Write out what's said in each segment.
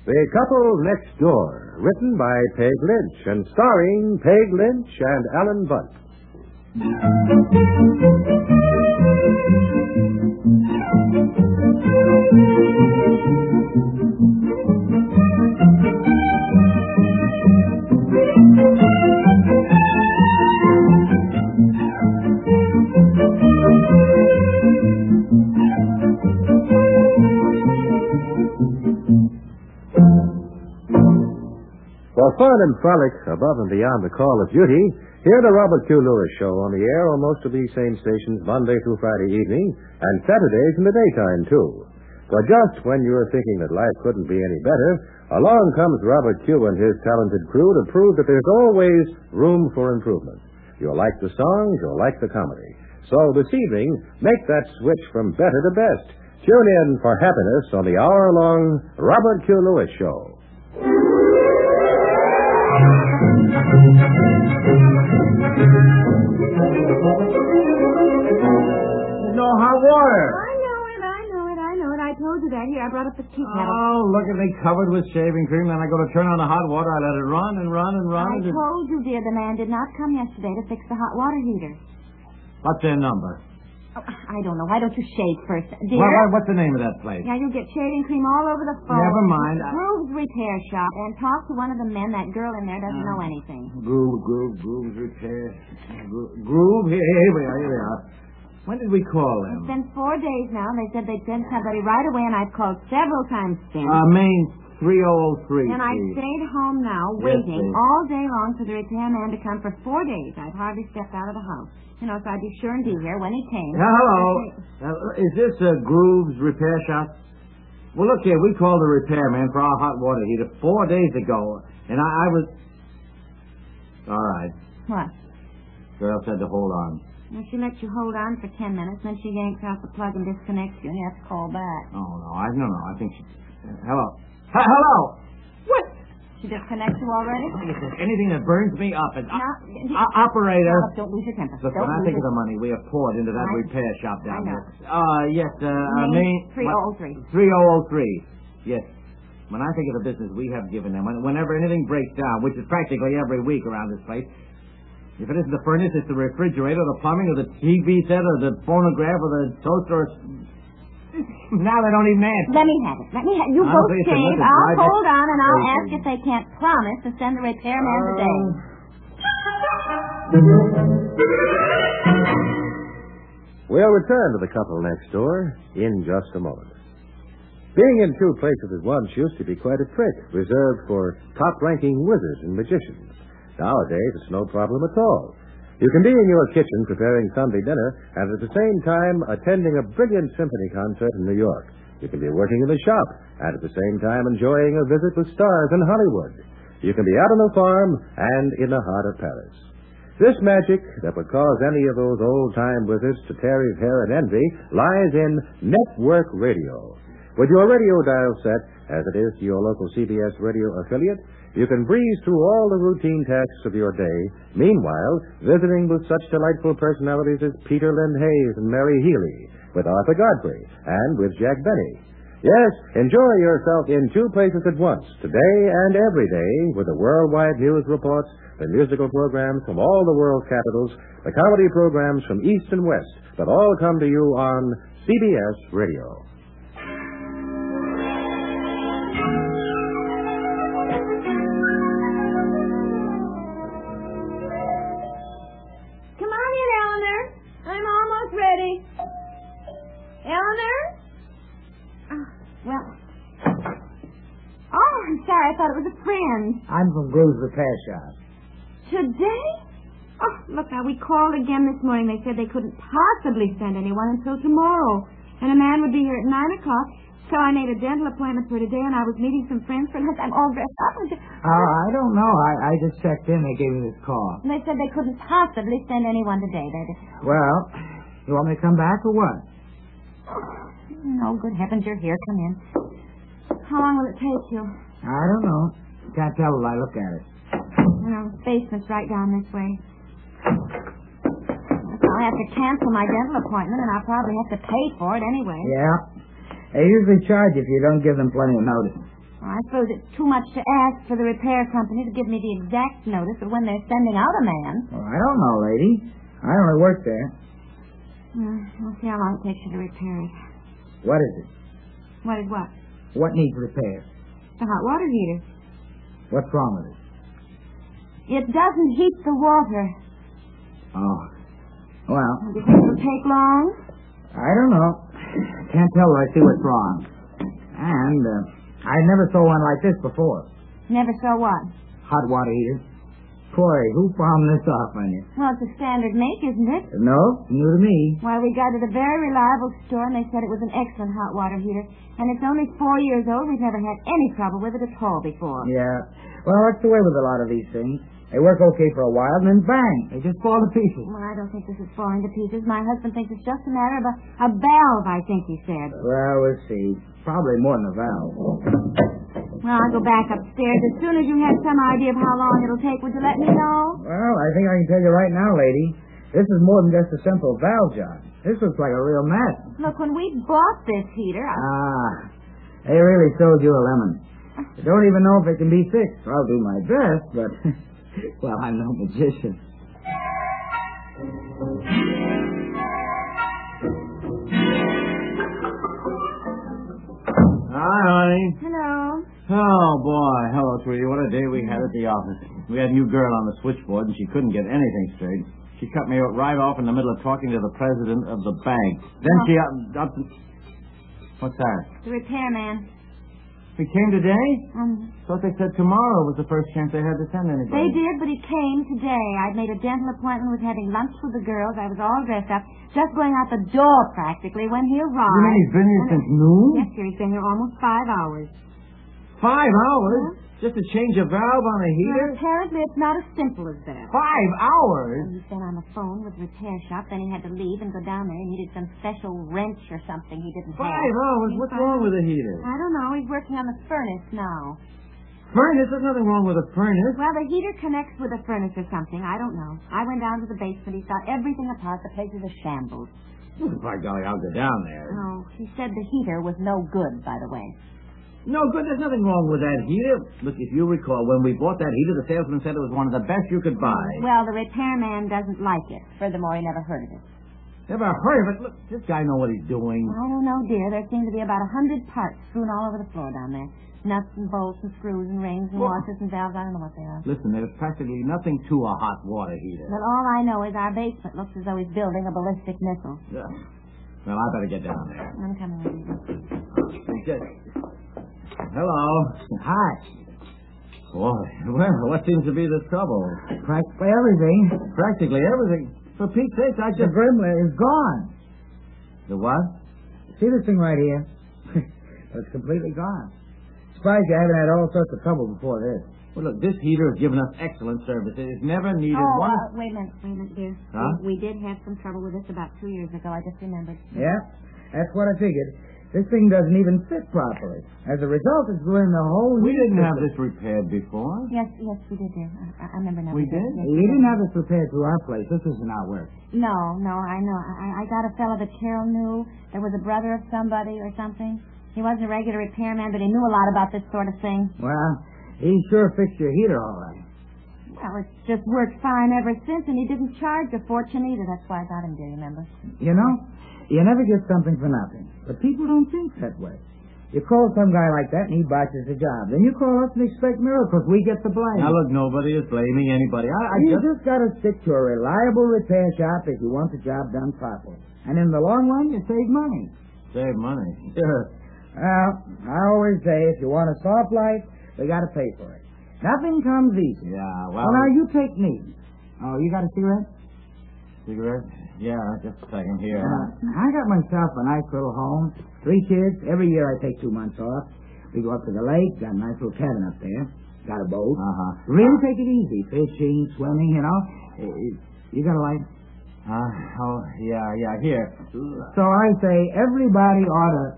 The Couple Next Door, written by Peg Lynch and starring Peg Lynch and Alan Bunt. For fun and frolic above and beyond the call of duty, hear the Robert Q. Lewis Show on the air on most of these same stations Monday through Friday evening and Saturdays in the daytime, too. For just when you're thinking that life couldn't be any better, along comes Robert Q. and his talented crew to prove that there's always room for improvement. You'll like the songs, you'll like the comedy. So this evening, make that switch from better to best. Tune in for happiness on the hour-long Robert Q. Lewis Show. No hot water. I know it. I told you that. Here, I brought up the tea kettle. Oh, look at me covered with shaving cream. Then I go to turn on the hot water. I let it run and run and run. I told you, dear, the man did not come yesterday to fix the hot water heater. What's their number? Oh, I don't know. Why don't you shave first, dear? What's the name of that place? Yeah, you'll get shaving cream all over the phone. Never mind. Groove's Repair Shop. And talk to one of the men. That girl in there doesn't know anything. Groove's Repair. Groove? Here we are. When did we call them? It's been 4 days now, and they said they'd send somebody right away, and I've called several times since. Main 3003. And I stayed home now, waiting all day long for the repairman to come for 4 days. I'd hardly stepped out of the house. You know, so I'd be sure and be here when he came. Hello. Is this Groove's Repair Shop? Well, look here. We called the repairman for our hot water heater 4 days ago, and I was... All right. What? Girl said to hold on. Well, she lets you hold on for 10 minutes, then she yanks out the plug and disconnects you, and you have to call back. Oh, no. I think she... Hello. Hello! What? She disconnects you already? If there's anything that burns me up, it's... Operator. No, don't lose your temper. Look, when I think of the money we have poured into that repair shop down there... Yes, Main 3003. 3003. Yes. When I think of the business we have given them, whenever anything breaks down, which is practically every week around this place... If it isn't the furnace, it's the refrigerator, the plumbing, or the TV set, or the phonograph, or the toaster, or... Now they don't even answer. Let me have it. You both shave. I'll hold on, and I'll ask if they can't promise to send the repairman today. We'll return to the Couple Next Door in just a moment. Being in two places at once used to be quite a trick, reserved for top-ranking wizards and magicians. Nowadays, it's no problem at all. You can be in your kitchen preparing Sunday dinner and at the same time attending a brilliant symphony concert in New York. You can be working in the shop and at the same time enjoying a visit with stars in Hollywood. You can be out on the farm and in the heart of Paris. This magic that would cause any of those old-time wizards to tear his hair in envy lies in network radio. With your radio dial set, as it is to your local CBS radio affiliate, you can breeze through all the routine tasks of your day, meanwhile visiting with such delightful personalities as Peter Lind Hayes and Mary Healy, with Arthur Godfrey, and with Jack Benny. Yes, enjoy yourself in two places at once, today and every day, with the worldwide news reports, the musical programs from all the world's capitals, the comedy programs from East and West, that all come to you on CBS Radio. I thought it was a friend. I'm from Groove's Repair Shop. Today? Oh, look, now, we called again this morning. They said they couldn't possibly send anyone until tomorrow. And a man would be here at 9 o'clock. So I made a dental appointment for today, and I was meeting some friends for lunch. I'm all dressed up. I don't know. I just checked in. They gave me this call. And they said they couldn't possibly send anyone today. Well, you want me to come back or what? No, good heavens, you're here. Come in. How long will it take you? I don't know. Can't tell till I look at it. No, basement's right down this way. I'll have to cancel my dental appointment, and I'll probably have to pay for it anyway. Yeah. They usually charge if you don't give them plenty of notice. Well, I suppose it's too much to ask for the repair company to give me the exact notice of when they're sending out a man. Well, I don't know, lady. I only work there. We'll see how long it takes you to repair it. What is it? What is what? What needs repair? The hot water heater. What's wrong with it? It doesn't heat the water. Oh. Well, Do you think it'll take long? I don't know. Can't tell till I see what's wrong. And I never saw one like this before. Never saw what? Hot water heater. Boy, who palmed this off on you? Well, it's a standard make, isn't it? No, new to me. Well, we got it at a very reliable store, and they said it was an excellent hot water heater. And it's only 4 years old. We've never had any trouble with it at all before. Yeah. Well, that's the way with a lot of these things. They work okay for a while, and then bang, they just fall to pieces. Well, I don't think this is falling to pieces. My husband thinks it's just a matter of a valve, I think he said. Well, we'll see. Probably more than a valve. Well, I'll go back upstairs. As soon as you have some idea of how long it'll take, would you let me know? Well, I think I can tell you right now, lady. This is more than just a simple valve job. This looks like a real mess. Look, when we bought this heater, They really sold you a lemon. I don't even know if it can be fixed. I'll do my best, but, well, I'm no magician. Hi, honey. Hello. Oh, boy. Hello, sweetie. What a day we had at the office. We had a new girl on the switchboard, and she couldn't get anything straight. She cut me right off in the middle of talking to the president of the bank. Then she up... What's that? The repairman. He came today? Thought they said tomorrow was the first chance they had to send anybody. They did, but he came today. I'd made a dental appointment, was having lunch with the girls. I was all dressed up, just going out the door practically when he arrived. You mean he's been here since noon? Yes, sir. He's been here almost 5 hours. 5 hours? Just to change a valve on a heater? Well, apparently it's not as simple as that. 5 hours? He's been on the phone with the repair shop, then he had to leave and go down there. He needed some special wrench or something he didn't 5 have. hours? What's wrong with the heater? I don't know. He's working on the furnace now. Furnace? There's nothing wrong with a furnace. Well, the heater connects with a furnace or something. I don't know. I went down to the basement. He saw everything apart. The place is a shambles. Well, by golly, I'll go down there. Oh, he said the heater was no good, by the way. No good. There's nothing wrong with that heater. Look, if you recall, when we bought that heater, the salesman said it was one of the best you could buy. Well, the repairman doesn't like it. Furthermore, he never heard of it. Never heard of it? Look, this guy know what he's doing. I don't know, dear. There seem to be about 100 parts strewn all over the floor down there. Nuts and bolts and screws and rings and washers and valves. I don't know what they are. Listen, there's practically nothing to a hot water heater. But all I know is our basement looks as though he's building a ballistic missile. Well, I better get down there. I'm coming with you. Hello. Hi. Boy, well, what seems to be the trouble? Practically everything. Practically everything. For Pete's sake, I The just... Grimler is gone. The what? See this thing right here? It's completely gone. Surprised you haven't had all sorts of trouble before this. Well, look, this heater has given us excellent service. It has never needed one... wait a minute, dear. Huh? We did have some trouble with this about 2 years ago. I just remembered. Yeah, that's what I figured. This thing doesn't even fit properly. As a result, it's ruined the whole... We didn't have this repaired before. Yes, we did, dear. I remember now. We did? Yes, We didn't have this repaired through our place. This isn't our work. No, I know. I got a fellow that Carol knew. There was a brother of somebody or something. He wasn't a regular repairman, but he knew a lot about this sort of thing. Well, he sure fixed your heater all right. Well, it's just worked fine ever since, and he didn't charge a fortune either. That's why I got him, dear, remember? You know, you never get something for nothing. But people don't think that way. You call some guy like that and he botches the job. Then you call us and expect miracles. We get the blame. Now, look, nobody is blaming anybody. You just got to stick to a reliable repair shop if you want the job done properly. And in the long run, you save money. Save money? Sure. Well, I always say if you want a soft life, you got to pay for it. Nothing comes easy. Yeah, well... Well, now you take me. Oh, you got a cigarette? Cigarette? Yeah, just a second here. I got myself a nice little home. 3 kids. Every year I take 2 months off. We go up to the lake. Got a nice little cabin up there. Got a boat. Really take it easy. Fishing, swimming, you know. You got a light? Oh, yeah, here. So I say everybody ought to...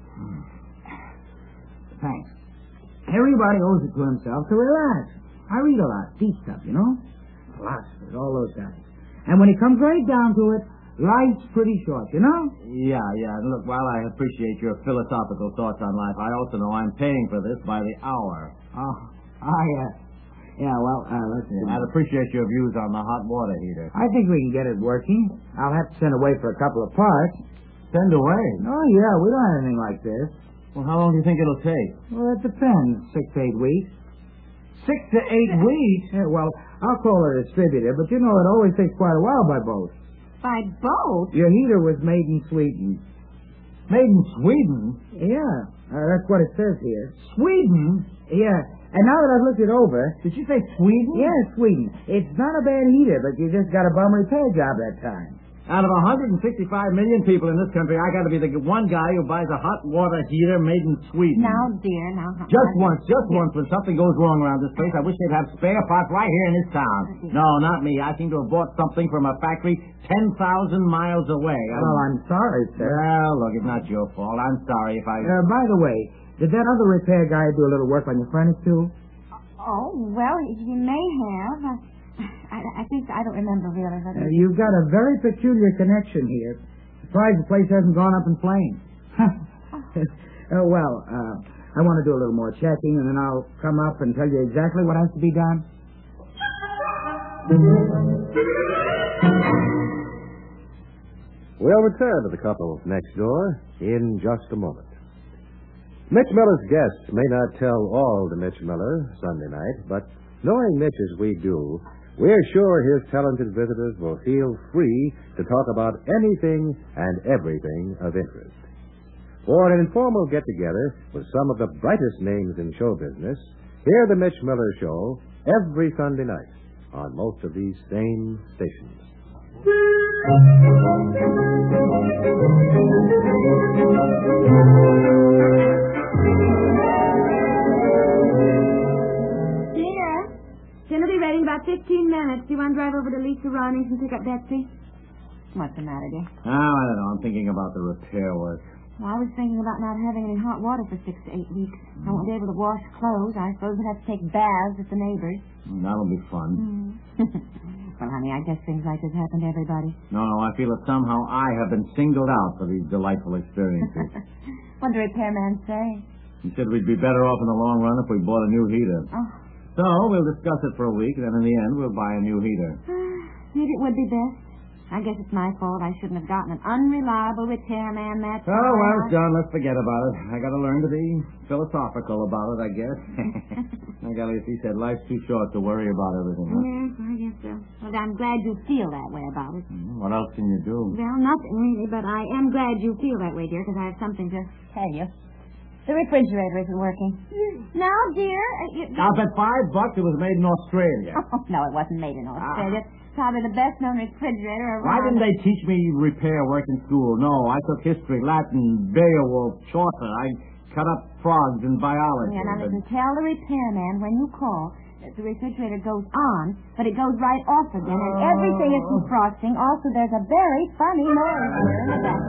Thanks. Everybody owes it to himself to relax. I read a lot. Deep stuff, you know. Philosophers, all those guys. And when it comes right down to it, Life's pretty short, you know? Yeah. And look, while I appreciate your philosophical thoughts on life, I also know I'm paying for this by the hour. Yeah, well, let's see. I'd appreciate your views on the hot water heater. I think we can get it working. I'll have to send away for a couple of parts. Send away? Oh, yeah, we don't have anything like this. Well, how long do you think it'll take? Well, it depends. 6 to 8 weeks. 6 to 8 weeks? Yeah, well, I'll call a distributor, but you know it always takes quite a while by boat. By boat? Your heater was made in Sweden. Made in Sweden? Yeah, that's what it says here. Sweden? Yeah, and now that I've looked it over... Did you say Sweden? Yeah, Sweden. It's not a bad heater, but you just got a bum repair job that time. Out of 165 million people in this country, I got to be the one guy who buys a hot water heater made in Sweden. Now, dear, now. Just once, when something goes wrong around this place, I wish they'd have spare parts right here in this town. No, not me. I seem to have bought something from a factory 10,000 miles away. Well, I'm sorry, sir. Well, look, it's not your fault. I'm sorry if I... By the way, did that other repair guy do a little work on your furnace, too? Oh, well, he may have. I think I don't remember really. You've got a very peculiar connection here. Surprised the place hasn't gone up in flames. I want to do a little more checking, and then I'll come up and tell you exactly what has to be done. We'll return to the couple next door in just a moment. Mitch Miller's guests may not tell all to Mitch Miller Sunday night, but knowing Mitch as we do, we're sure his talented visitors will feel free to talk about anything and everything of interest. For an informal get-together with some of the brightest names in show business, hear the Mitch Miller Show every Sunday night on most of these same stations. Dinner will be ready in about 15 minutes. Do you want to drive over to Lisa Ronings and pick up Betsy? What's the matter, dear? Oh, I don't know. I'm thinking about the repair work. Well, I was thinking about not having any hot water for 6 to 8 weeks. I won't be able to wash clothes. I suppose we'd have to take baths at the neighbors. That'll be fun. Well, honey, I guess things like this happen to everybody. No, I feel that somehow I have been singled out for these delightful experiences. What did the repairman say? He said we'd be better off in the long run if we bought a new heater. Oh. So we'll discuss it for a week, and then in the end we'll buy a new heater. Maybe it would be best. I guess it's my fault. I shouldn't have gotten an unreliable repairman. That's oh, well, John, let's forget about it. I got to learn to be philosophical about it, I guess. I got to, as he said, life's too short to worry about everything. Huh? Yes, I guess so. Well, I'm glad you feel that way about it. What else can you do? Well, nothing really, but I am glad you feel that way, dear, because I have something to tell you. The refrigerator isn't working. Now, dear... I'll bet $5 it was made in Australia. Oh, no, it wasn't made in Australia. Probably the best-known refrigerator around. Why didn't they teach me repair work in school? No, I took history, Latin, Beowulf, Chaucer. I cut up frogs in biology. Yeah, now listen, tell the repairman when you call that the refrigerator goes on, but it goes right off again, and everything is defrosting. Also, there's a very funny noise here in the back.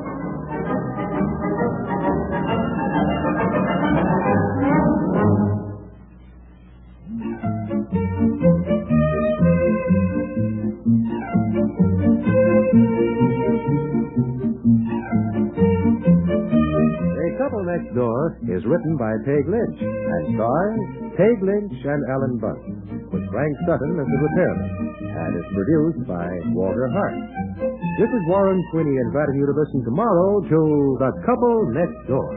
Next Door is written by Peg Lynch and stars Peg Lynch and Alan Bunn, with Frank Sutton as the repairman, and is produced by Walter Hart. This is Warren Sweeney inviting you to listen tomorrow to The Couple Next Door.